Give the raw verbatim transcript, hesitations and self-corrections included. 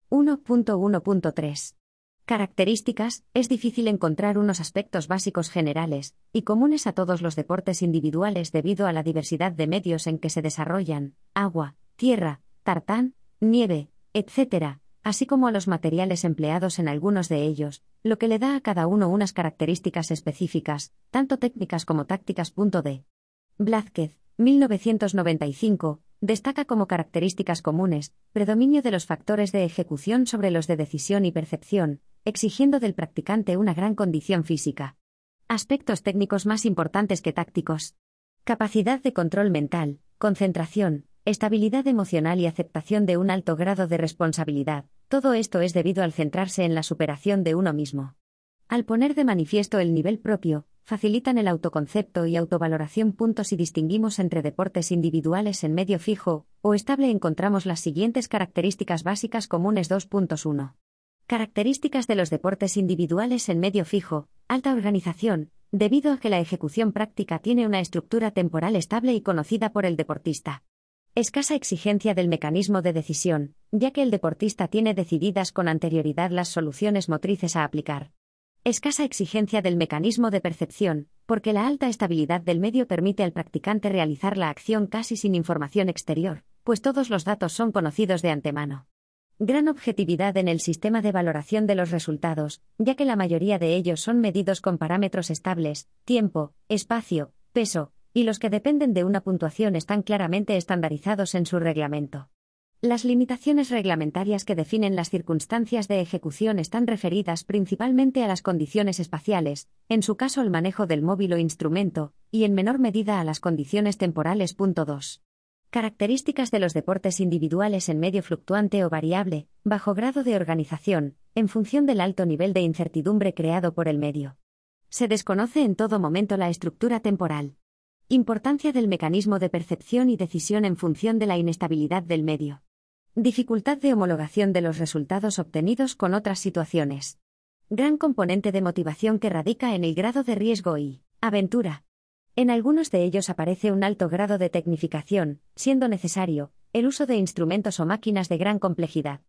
uno punto uno punto tres. Características. Es difícil encontrar unos aspectos básicos generales y comunes a todos los deportes individuales debido a la diversidad de medios en que se desarrollan: agua, tierra, tartán, nieve, etcétera, así como a los materiales empleados en algunos de ellos, lo que le da a cada uno unas características específicas, tanto técnicas como tácticas. D. Blázquez, mil novecientos noventa y cinco, destaca como características comunes: predominio de los factores de ejecución sobre los de decisión y percepción, exigiendo del practicante una gran condición física. Aspectos técnicos más importantes que tácticos: capacidad de control mental, concentración, estabilidad emocional y aceptación de un alto grado de responsabilidad. Todo esto es debido al centrarse en la superación de uno mismo. Al poner de manifiesto el nivel propio, facilitan el autoconcepto y autovaloración. Si distinguimos entre deportes individuales en medio fijo o estable, encontramos las siguientes características básicas comunes. dos punto uno. Características de los deportes individuales en medio fijo: alta organización, debido a que la ejecución práctica tiene una estructura temporal estable y conocida por el deportista. Escasa exigencia del mecanismo de decisión, ya que el deportista tiene decididas con anterioridad las soluciones motrices a aplicar. Escasa exigencia del mecanismo de percepción, porque la alta estabilidad del medio permite al practicante realizar la acción casi sin información exterior, pues todos los datos son conocidos de antemano. Gran objetividad en el sistema de valoración de los resultados, ya que la mayoría de ellos son medidos con parámetros estables: tiempo, espacio, peso, y los que dependen de una puntuación están claramente estandarizados en su reglamento. Las limitaciones reglamentarias que definen las circunstancias de ejecución están referidas principalmente a las condiciones espaciales, en su caso el manejo del móvil o instrumento, y en menor medida a las condiciones temporales. dos. Características de los deportes individuales en medio fluctuante o variable, bajo grado de organización, en función del alto nivel de incertidumbre creado por el medio. Se desconoce en todo momento la estructura temporal. Importancia del mecanismo de percepción y decisión en función de la inestabilidad del medio. Dificultad de homologación de los resultados obtenidos con otras situaciones. Gran componente de motivación que radica en el grado de riesgo y aventura. En algunos de ellos aparece un alto grado de tecnificación, siendo necesario el uso de instrumentos o máquinas de gran complejidad.